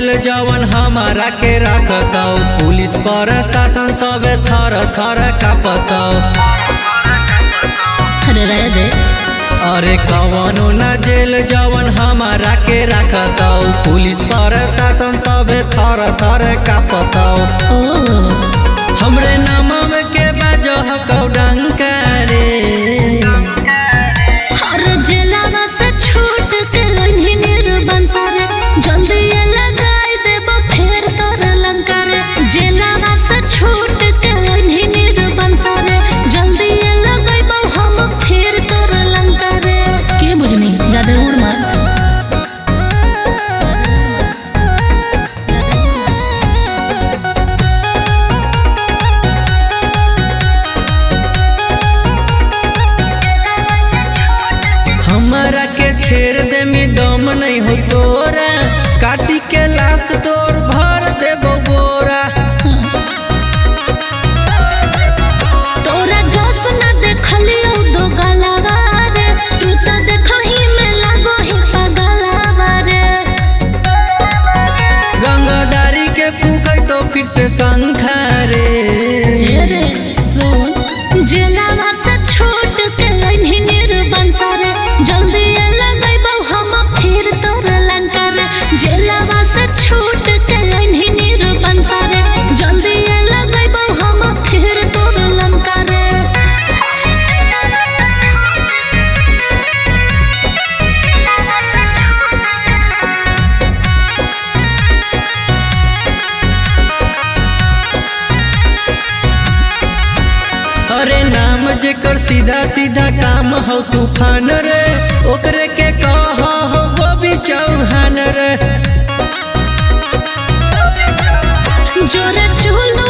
जेल जवन हमारा के रखतौ, पुलिस प्रशासन सब थर थर कापतौ। अरे रह दे। अरे कवनो ना जेल जवन हमारा के रखतौ, पुलिस प्रशासन सब थर थर कापतौ। हमरे नाम के बाजह कौ डंका रे। अरे जेलवा से छूट के लन्ही निर्बंसा रे, जल्दी ये लगाई देबो फेर तोर लंका रे। जेलवा से छूट के लन्ही निर्बंसा रे, जल्दी ये लगाइबो हम फेर तोर लंका रे। के बुझनी ज्यादा उड़ मत। हमारा के छेड़ दे में दम नहीं हो तोरा, काटी के लाश तोर भर देबो बोरा। तोरा जोश ना देखलियो दो गलवा रे, तू तो देखही में लगो ही पगलवा रे। गंगादारी के फूकै तो फिर से शंखा रे। रे सुन, जेलवा से छूट के लन्ही निर्बंसा रे, जल्दी ये लगाइबो हम फिर तोर लंका रे। जेलवा से छूट के लन्ही निर्बंसा रे, जल्दी ये लगाइबो हम फिर तोर लंका रे। अरे नाम जेकर सीधा सीधा काम हो तूफान रे, ओकरे के कह हो वो भी चौहान रे। जोरे चुलो